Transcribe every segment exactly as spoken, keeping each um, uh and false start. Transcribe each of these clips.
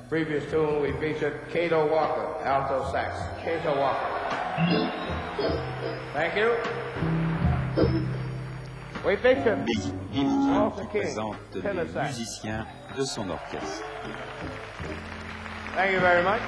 Previous tune, we featured Cato Walker, alto sax. Cato Walker. Thank you. We featured Walter qui King, présente tenor les sax. musiciens de son orchestre. Thank you very much.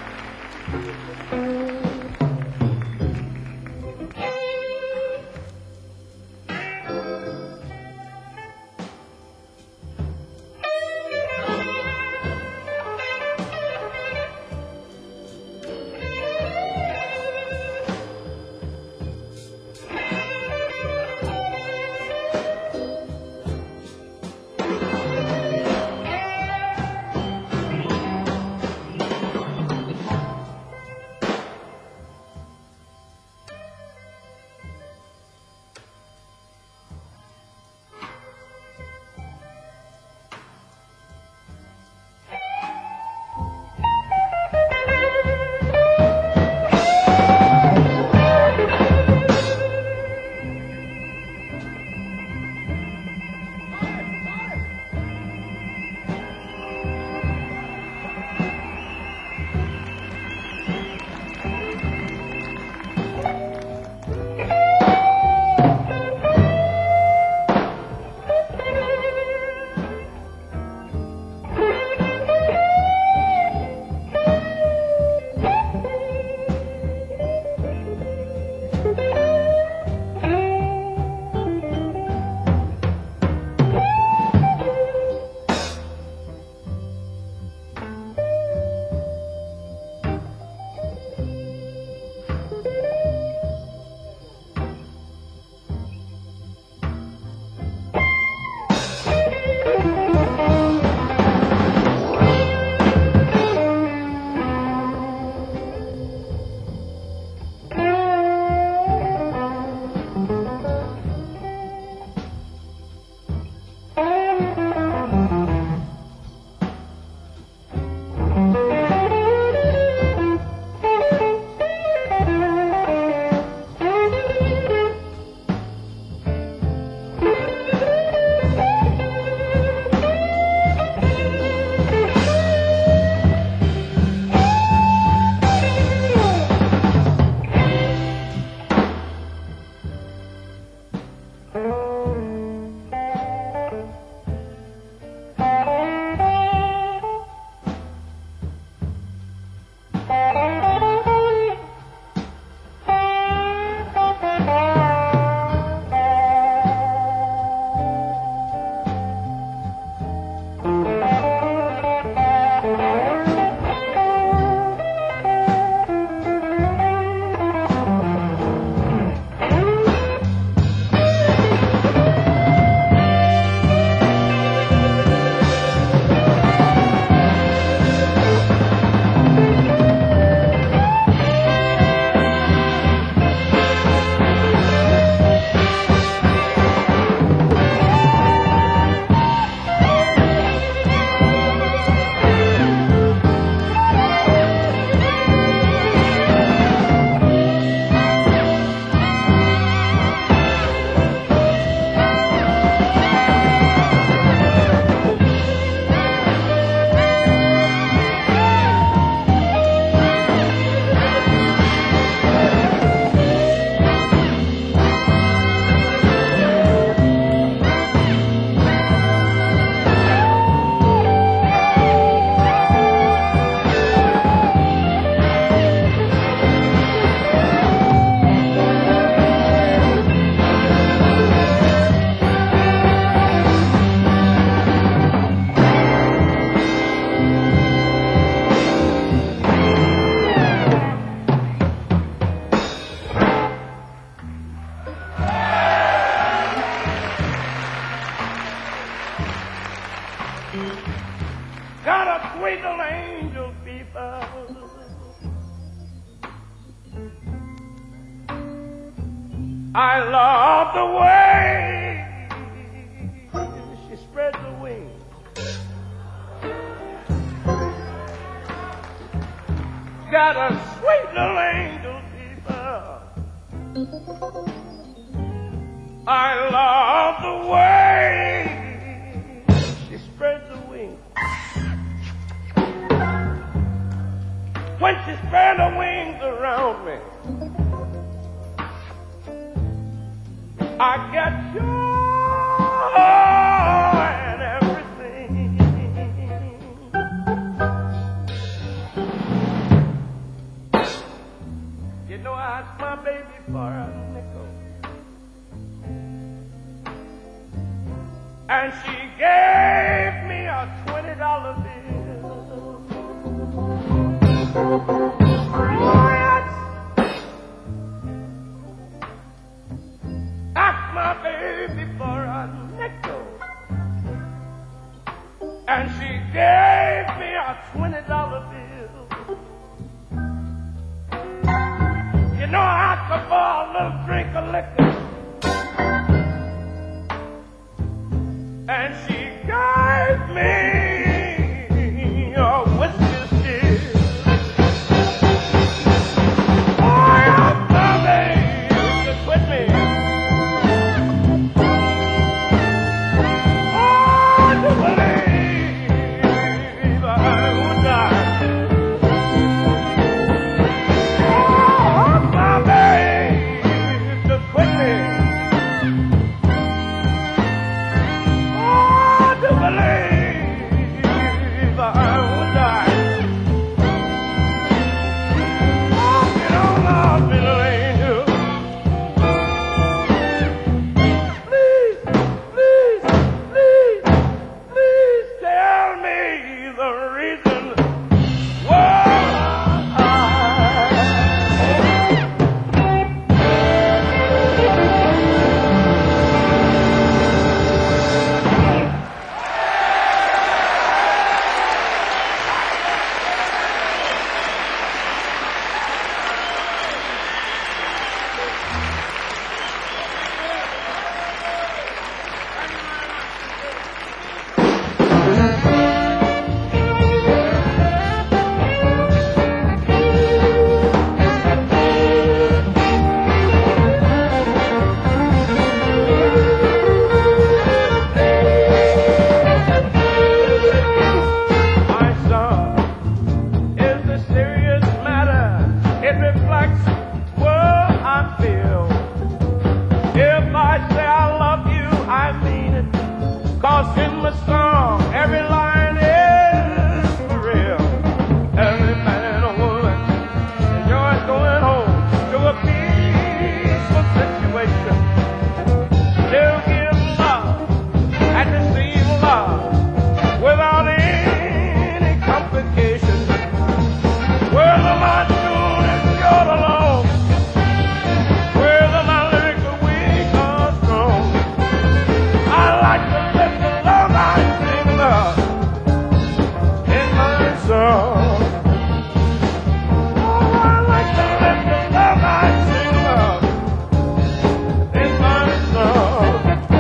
Got a sweet little angel fever. I love the way she spreads her wings. Got a sweet little angel fever. I love the way she spreads her wings. and she gave me a twenty dollar bill. What? Asked my baby for a nickel, and she gave me a twenty dollar bill. You know I asked her for a little drink of liquor, and she gave me a whiskey stick. Boy, I'm coming to quit me. Oh, to believe I would die. Oh, my baby to quit me. To believe I would die. Oh, get on out, little angel. Please, please, please, please tell me the reason why. Cause in my song, every line is for real. Every man or woman enjoys going home to a peaceful situation. They'll give love and receive love without any complications. Where the monsoon is short alone, where the my lyrics are weak or strong. I like to live the love I sing love in my song. Oh, I like to live the love I sing love in my song.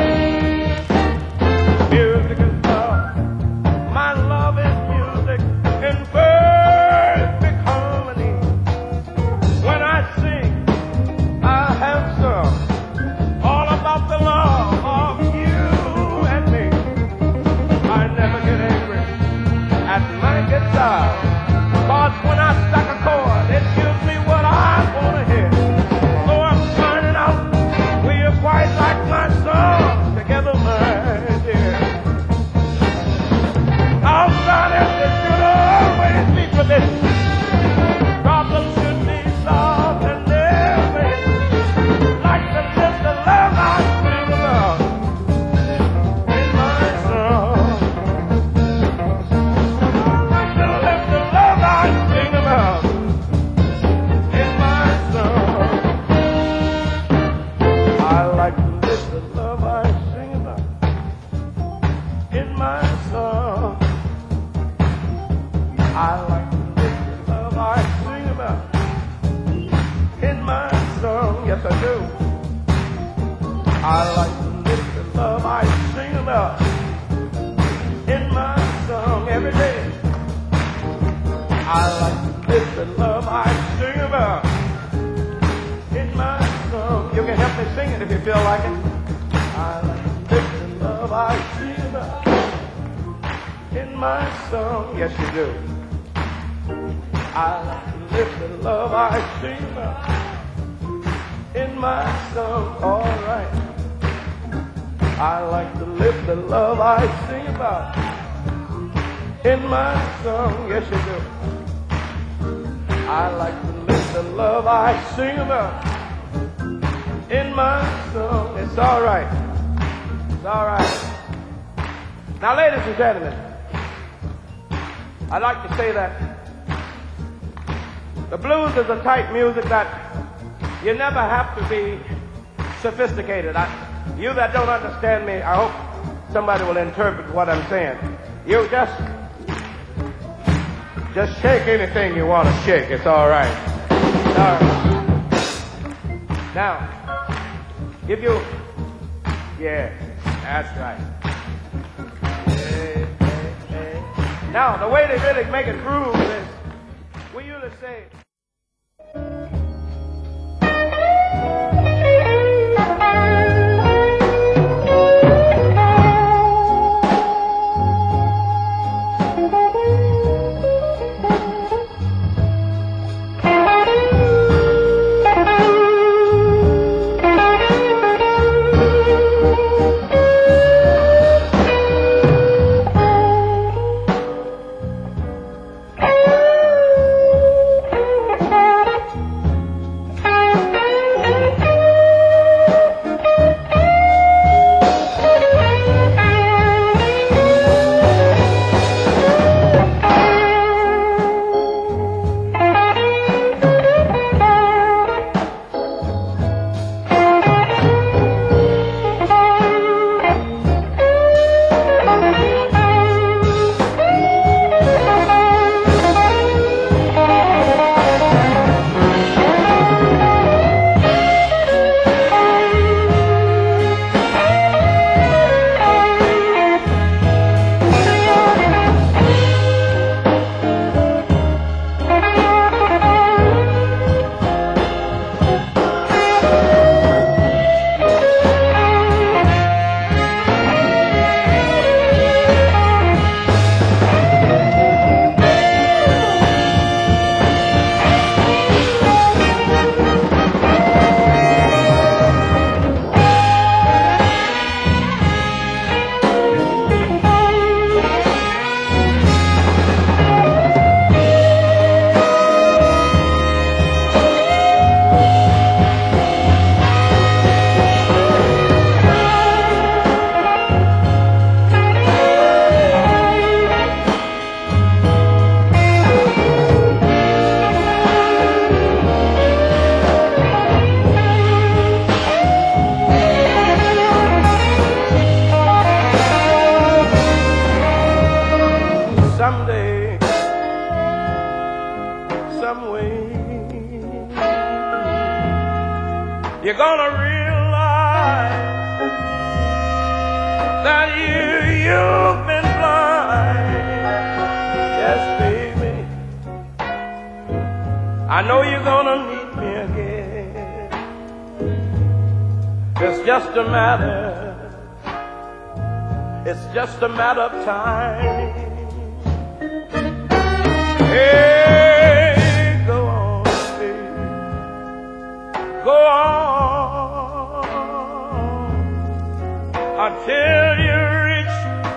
Music is love, my love is music in perfect harmony. When I sing, I have sung all about the love of you and me. I never get angry at my guitar, cause when I strike a chord, it gives me what I want to hear. So I'm finding out will you quite like my song together, my dear. Outside if there should always be tradition, problems should be solved and never hit. Like the just the love I sing about in my song. Like to live the love I sing about in my song. I like to live the love I sing about in my song. I like to live the love I sing about in my song. Yes, I do. I like to live the love I sing about in my song every day. I like to live the love I sing about in my song. You can help me sing it if you feel like it. I like to live the love I sing about in my song. Yes, you do. I like to live the love I sing about in my song. All right. I like to live the love I sing about in my song. Yes, you do. I like to live the love I sing about in my song. It's all right. It's all right. Now, ladies and gentlemen, I'd like to say that the blues is a type music that you never have to be sophisticated. I, you that don't understand me, I hope somebody will interpret what I'm saying. You just, just shake anything you want to shake. It's all right. All right. Now, if you, yeah, that's right. Hey, hey, hey. Now, the way they really make it groove is, we usually say, someday, some way, you're gonna realize that you, you've been blind. Yes, baby, I know you're gonna need me again. It's just a matter, it's just a matter of time. Hey, go on, baby, go on until you reach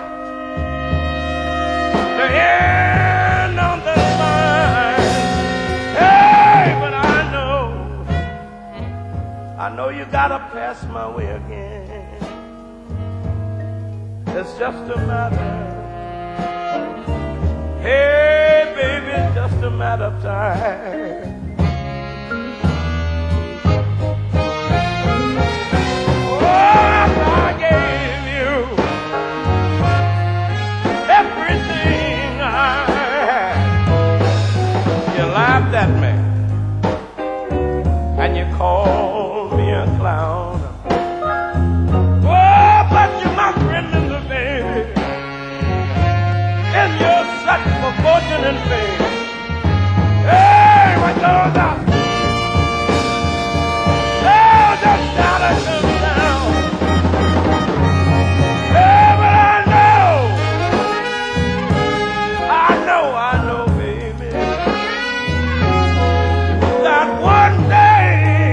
the end of the line. Hey, but I know, I know you gotta pass my way again. It's just a matter, hey, baby, it's just a matter of time. Oh, I gave you everything I had. You laughed at me and you called me a clown. Oh, but you're my friend, baby, and you're such for fortune and fame. Hey, what goes up? Oh, the dollar comes down. Hey, but I know, I know, I know, baby, that one day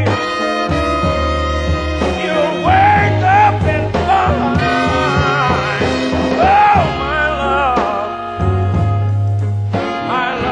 you'll wake up and find, oh, my love, my love.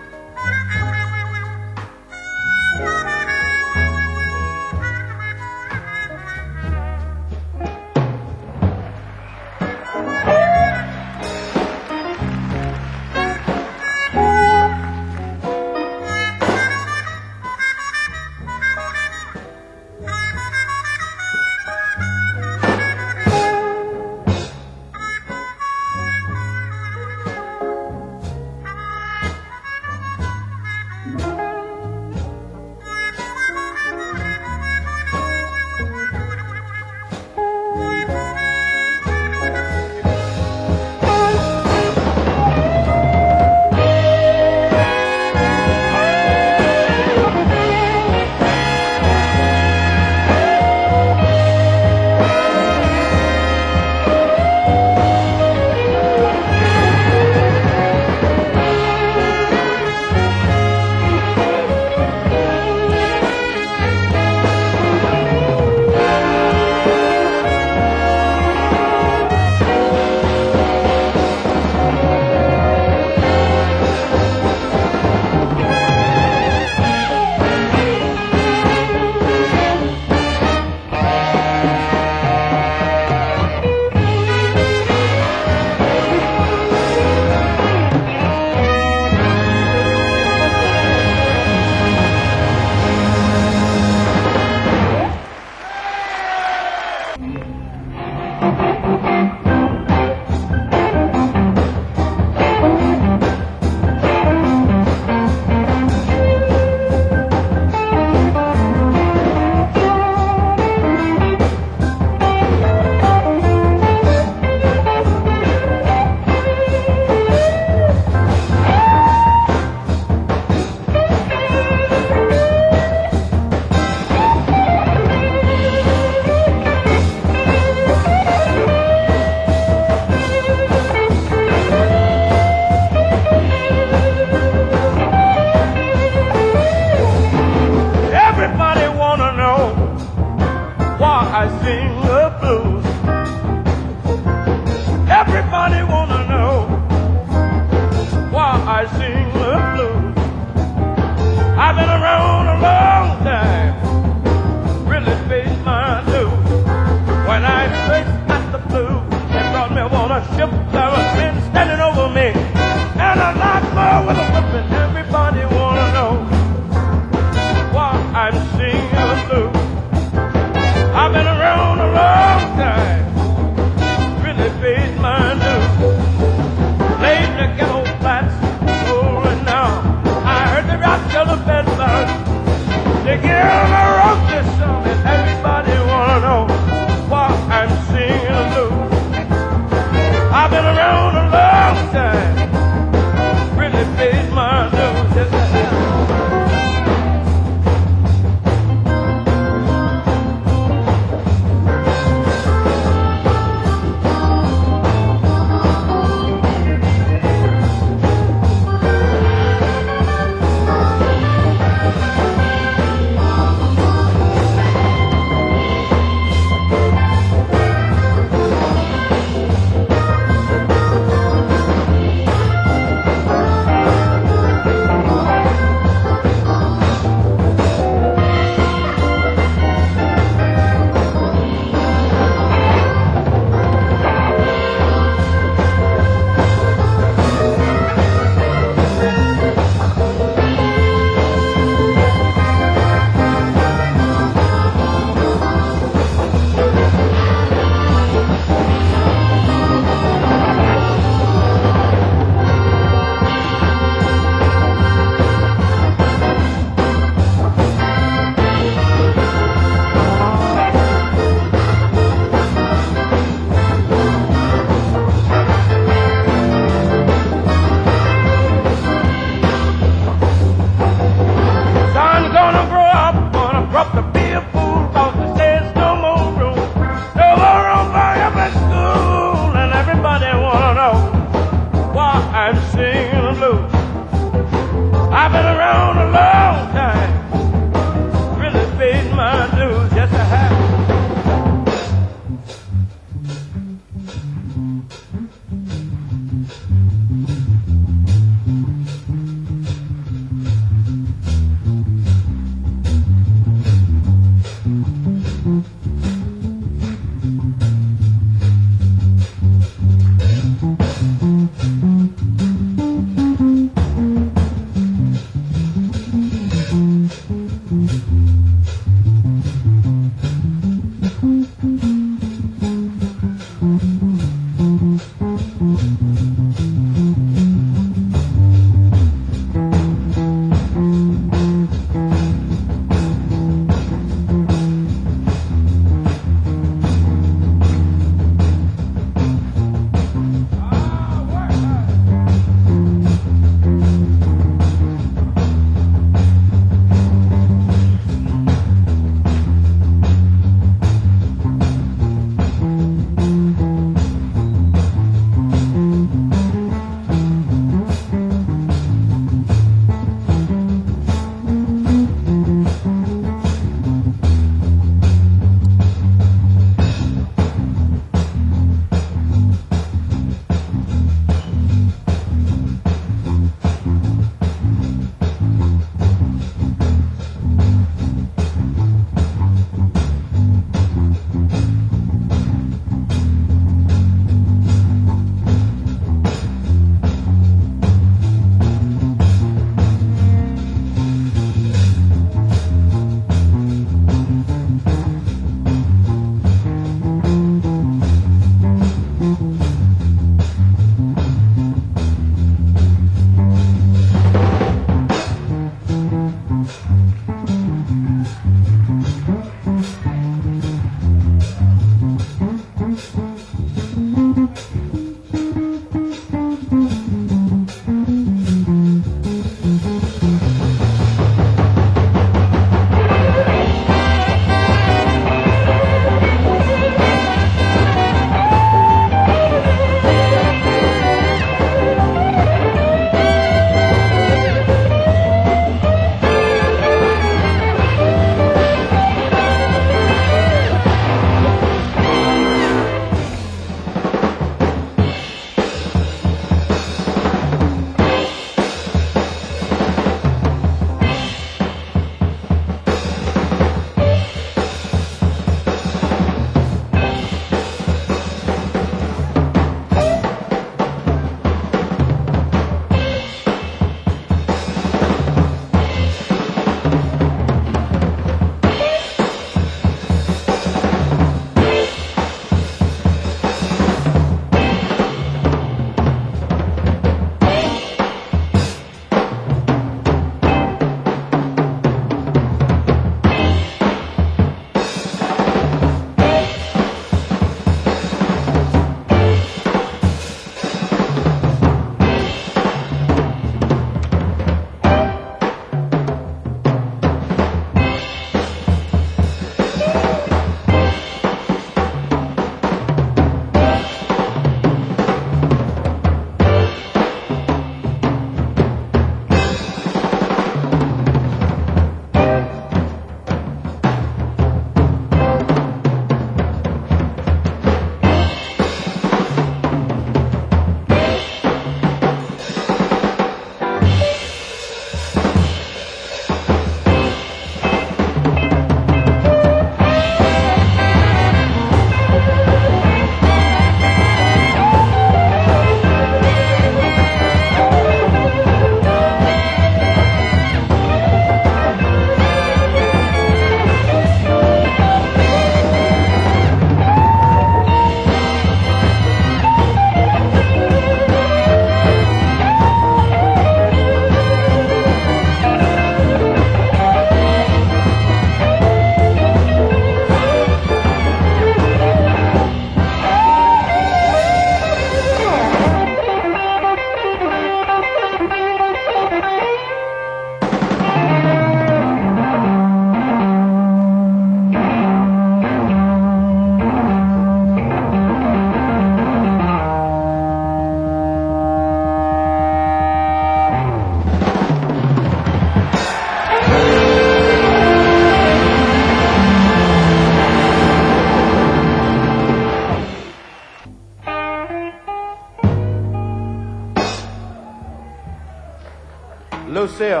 Lucille.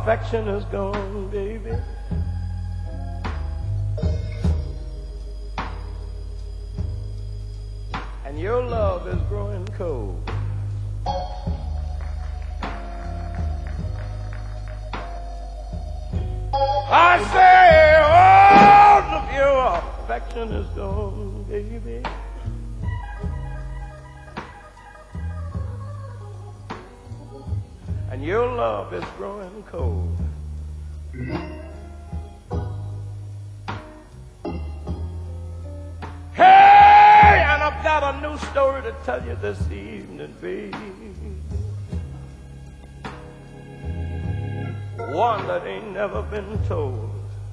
affection is gone, baby. And your love is growing cold. I say all of your affection is gone, baby. And your love is growing cold. Hey, and I've got a new story to tell you this evening, baby. One that ain't never been told.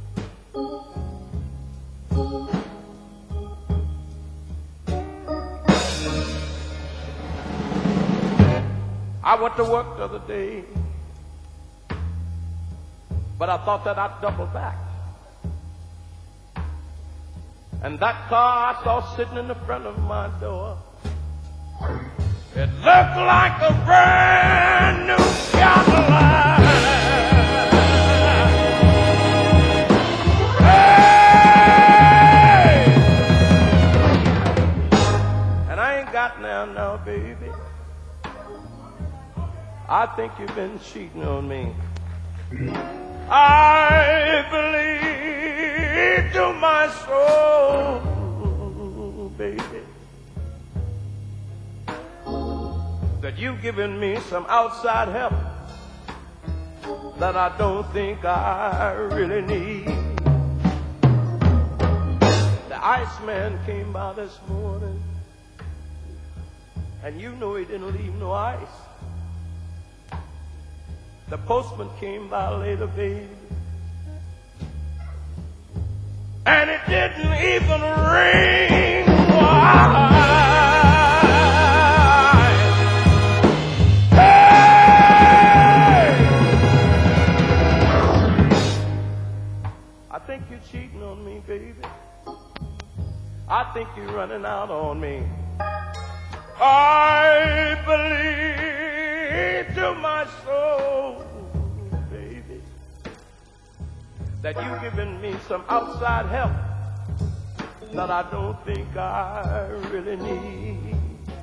I went to work the other day, but I thought that I'd double back. And that car I saw sitting in the front of my door, it looked like a brand new Cadillac. Hey! And I ain't got now, now, baby. I think you've been cheating on me. I believe to my soul, baby, that you've given me some outside help that I don't think I really need. The Iceman came by this morning, and you know he didn't leave no ice. The postman came by later, baby, and it didn't even ring. Why? Hey! I think you're cheating on me, baby. I think you're running out on me. I believe to my soul, baby, that you've given me some outside help that I don't think I really need.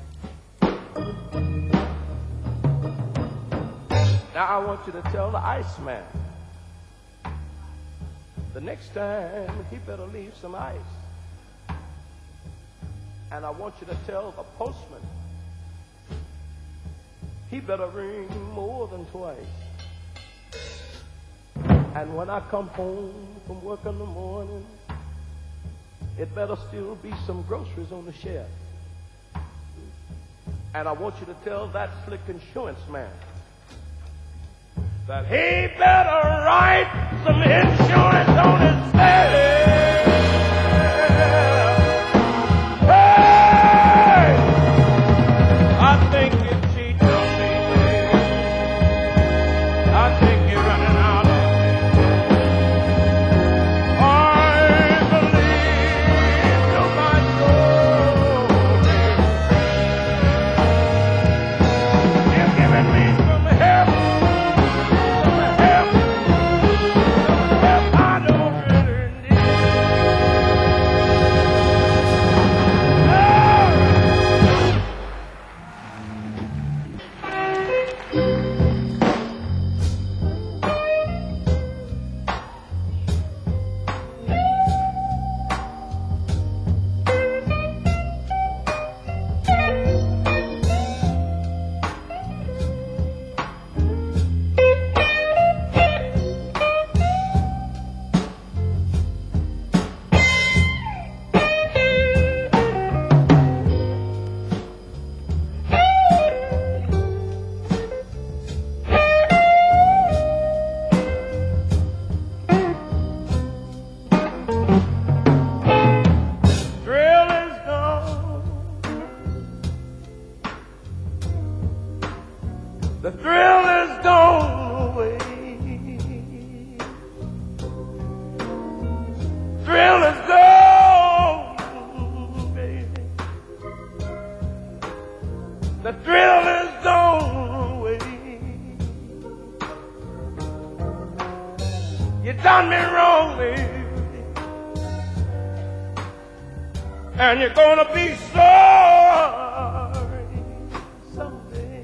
Now I want you to tell the Iceman the next time he better leave some ice. And I want you to tell the postman he better ring more than twice. And when I come home from work in the morning, it better still be some groceries on the shelf. And I want you to tell that slick insurance man that he better write some insurance on his bill. I don't really You done me wrong, baby. And you're gonna be sorry someday.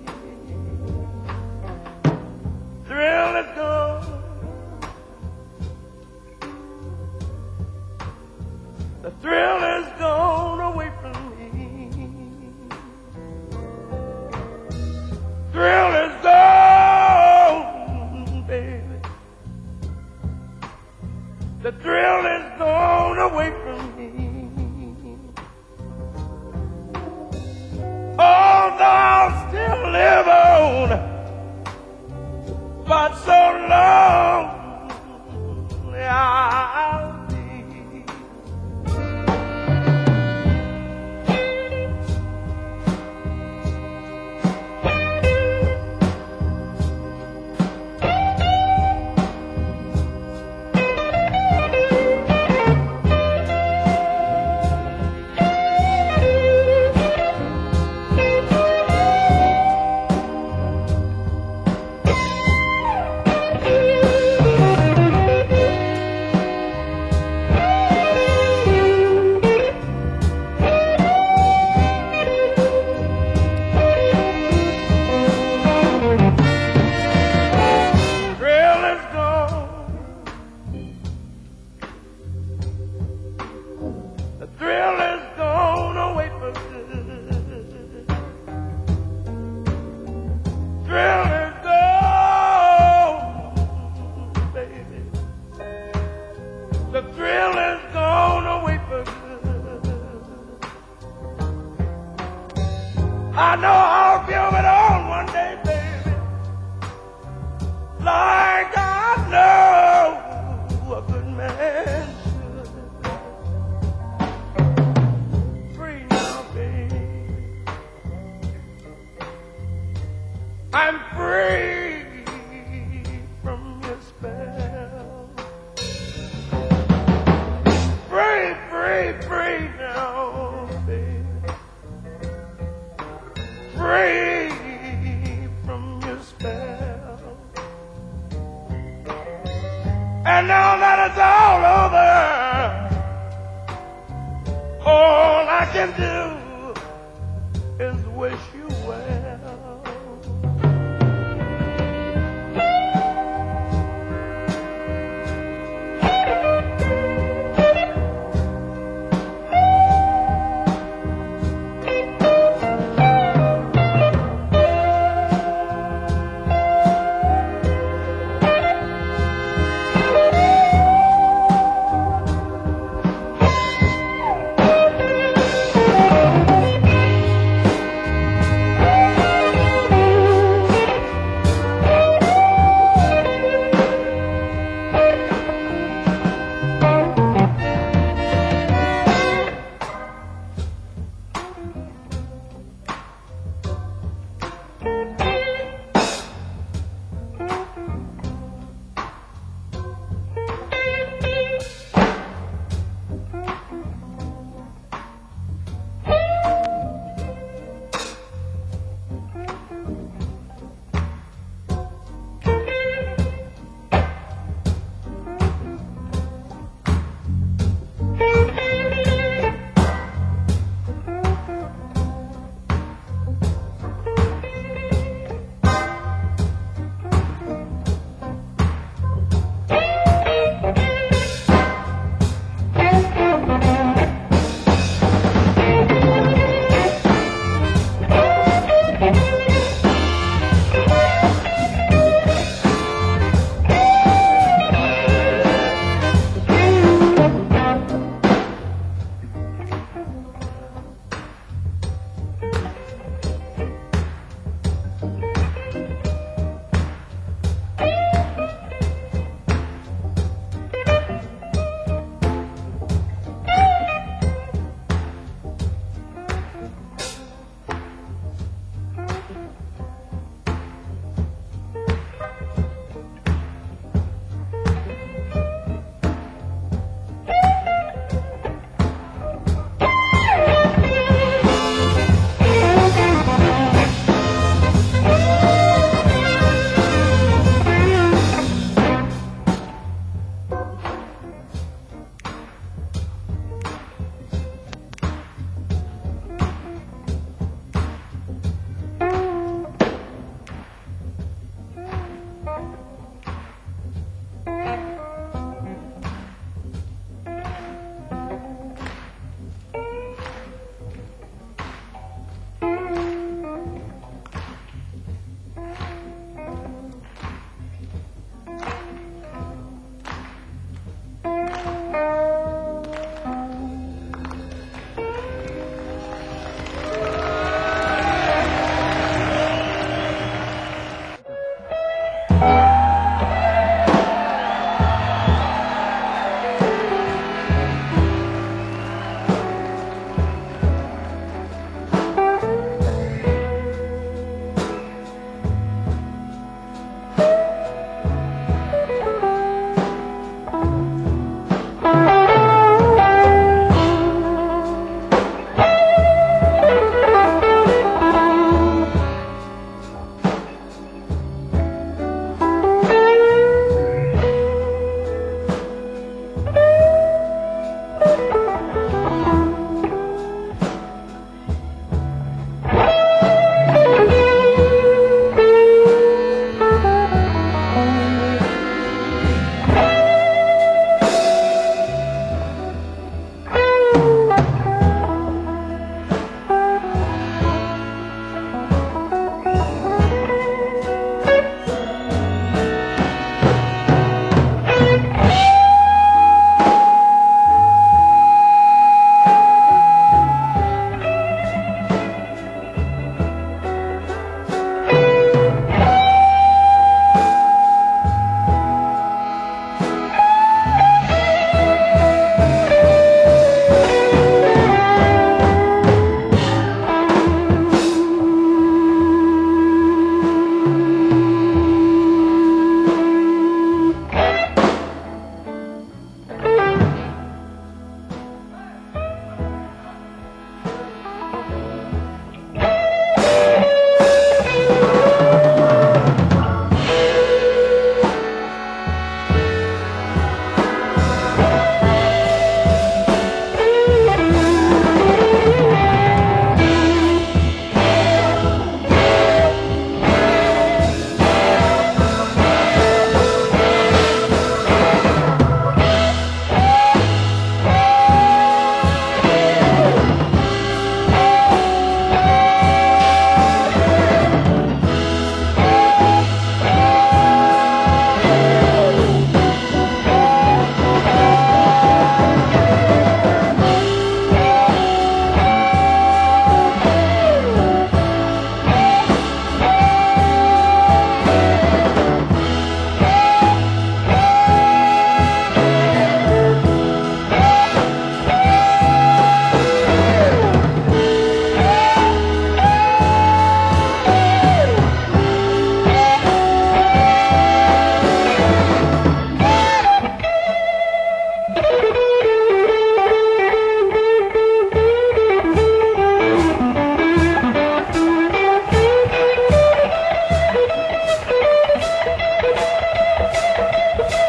Thrill is gone. The thrill is gone away from me. Thrill is gone, baby. The thrill is gone away from me. Although I'll still live on, but so long I'll be. I know I'll give it on one day, baby, like I know a good man should. Free now, baby. I'm free from your spell. Free, free, free now, baby. Free from your spell. And now that it's all over, all I can do is wish you well.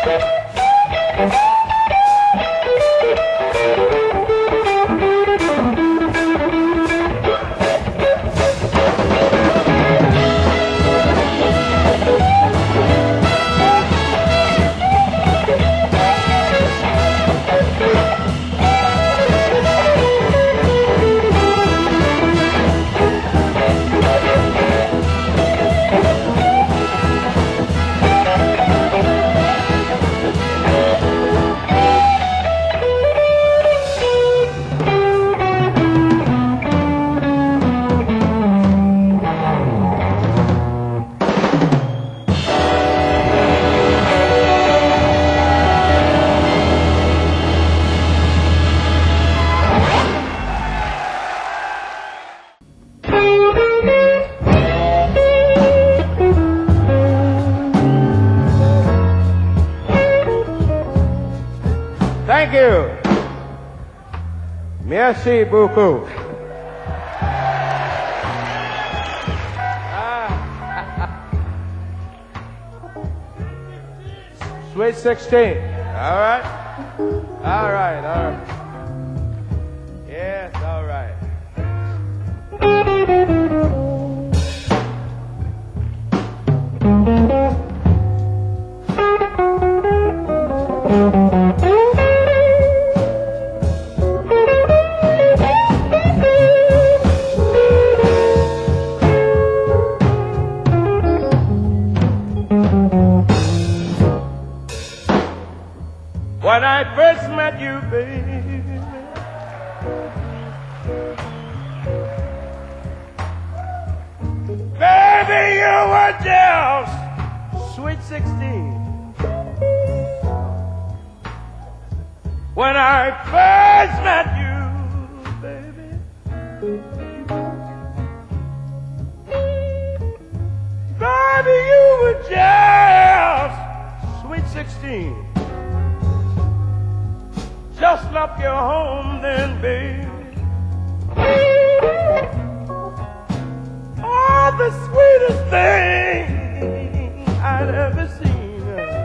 Thank you. Merci beaucoup. Sweet sixteen. All right. All right. All right. Yes, all right. When I first met you, baby, baby, you were just sweet sixteen. When I first met you, baby, baby, you were just sweet sixteen. Just left your home then, baby. Oh, the sweetest thing I'd ever seen.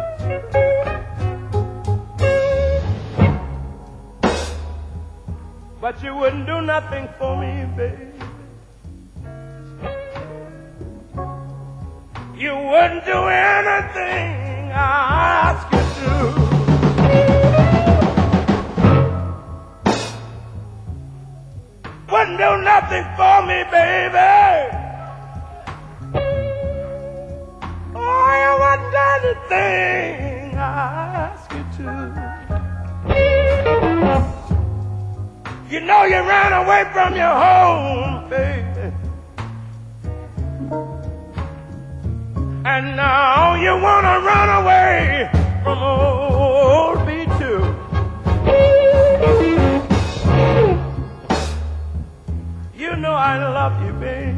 But you wouldn't do nothing for me, baby. You wouldn't do anything I asked you to. Wouldn't do nothing for me, baby. Oh, you wouldn't do anything I ask you to. You know you ran away from your home, baby. And now you wanna run away from old B two. You know I love you, baby.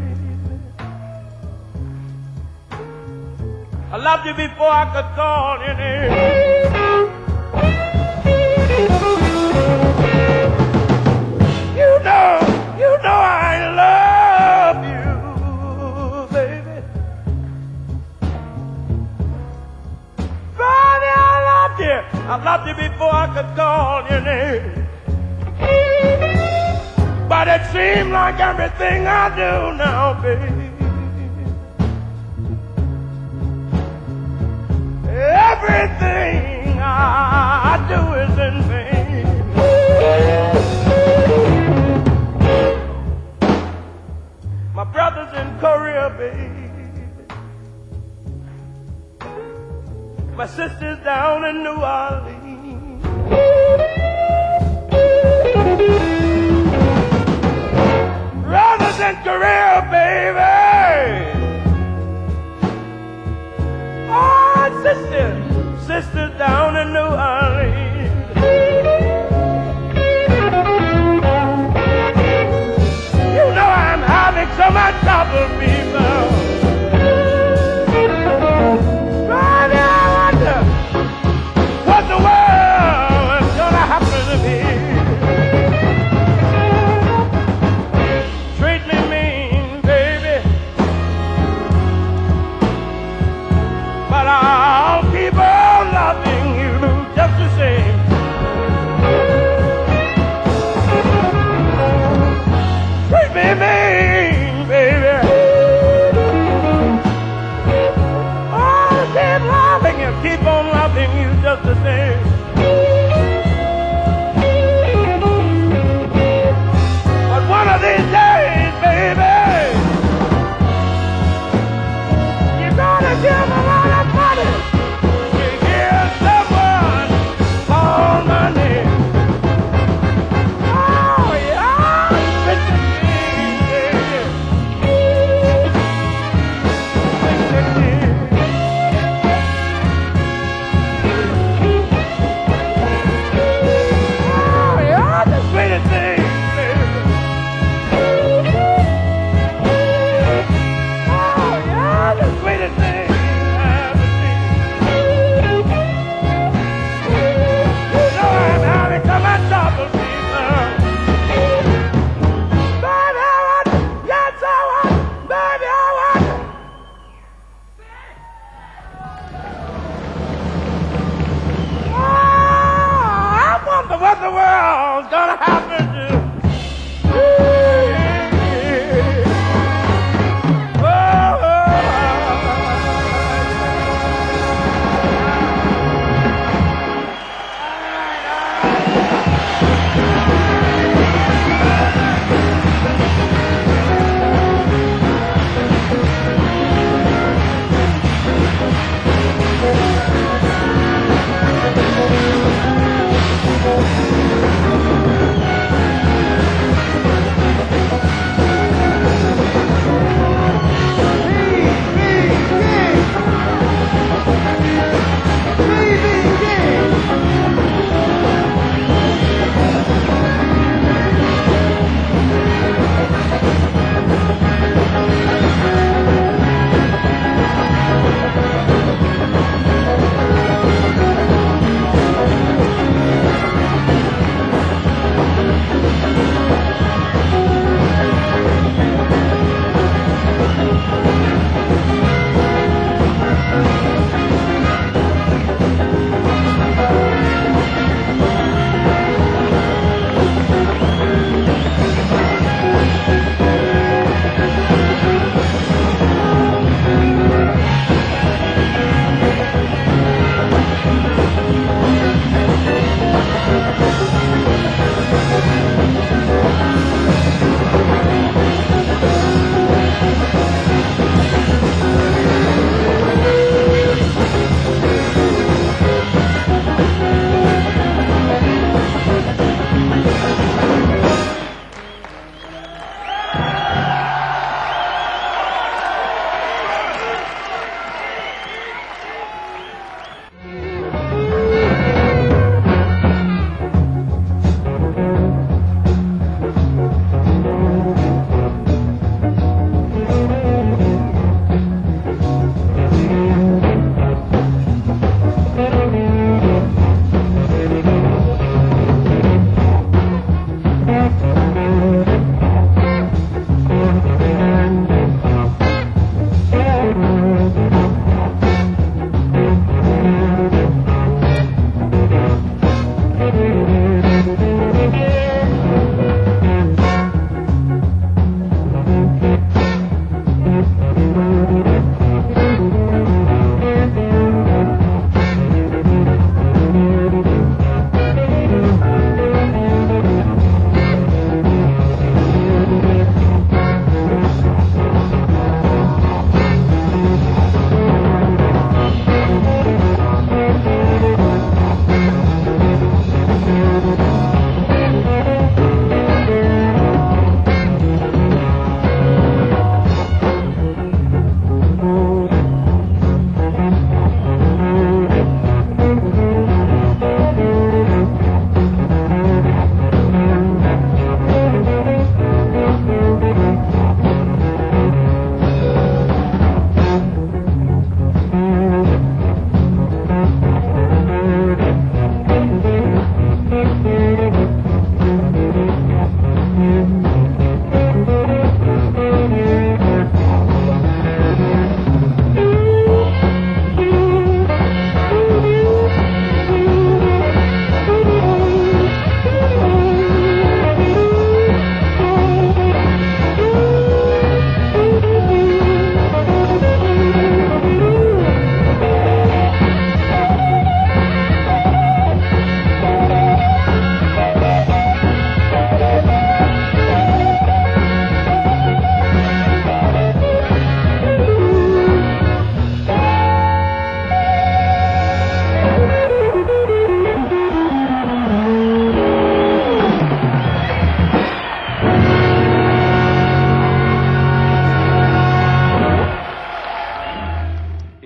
I loved you before I could call your name. You know, you know I love you, baby. Baby, I loved you. I loved you before I could call your name. But it seems like everything I do now, baby, everything I do is in vain. My brother's in Korea, baby. My sister's down in New Orleans. Brothers in Korea, baby. Oh, sister, sister down in New Orleans. You know I'm having so much trouble, people. Baby, I wonder what the world is gonna happen to me. Treat me mean, baby, but I'll keep on loving you. just the same.